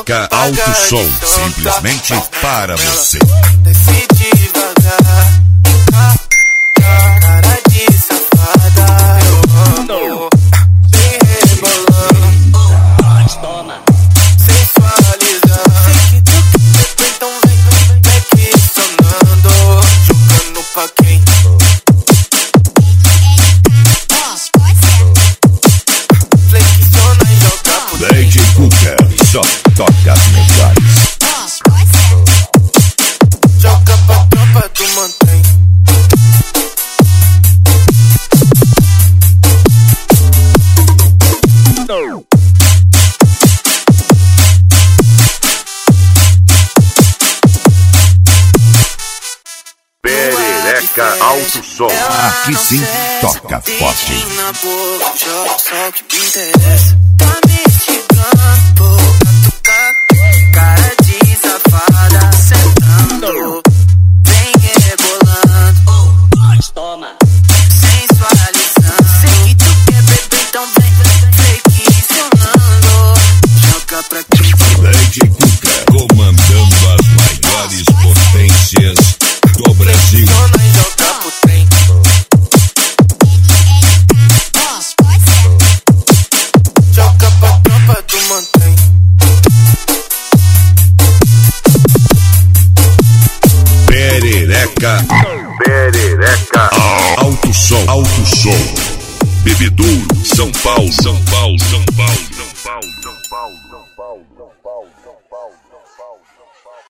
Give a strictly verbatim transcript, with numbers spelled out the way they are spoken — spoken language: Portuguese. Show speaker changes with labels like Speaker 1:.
Speaker 1: Perereca Alto Som, simplesmente para você.
Speaker 2: Desce devagar, cara de safada, eu amo. Vem rebolando,
Speaker 3: toma,
Speaker 2: sensualizando. Sei que tu quer, então vem, vem questionando. Jogando pra quem? Flexiona e joga pro
Speaker 1: D J Cuca, só toca as melhores.
Speaker 2: Joga pra tropa do mantém.
Speaker 1: Perereca Alto Som, aqui sim toca forte.
Speaker 2: Na boca, joga só o que me interessa. Tá me instigando, boca tocando, cara de safada, sentando. Vem rebolando,
Speaker 3: toma,
Speaker 2: sensualizando. Sei que tu quer beber, então vem, vem flexionando. Joga pra quem?
Speaker 1: D J Cuca, comandando as maiores potências do Brasil.
Speaker 2: Flexiona e joga pro trem. Joga pra tropa do mantém.
Speaker 1: Perereca, Perereca Alto Som, Alto Som. Bebedouro, São Paulo, São Paulo, São Paulo.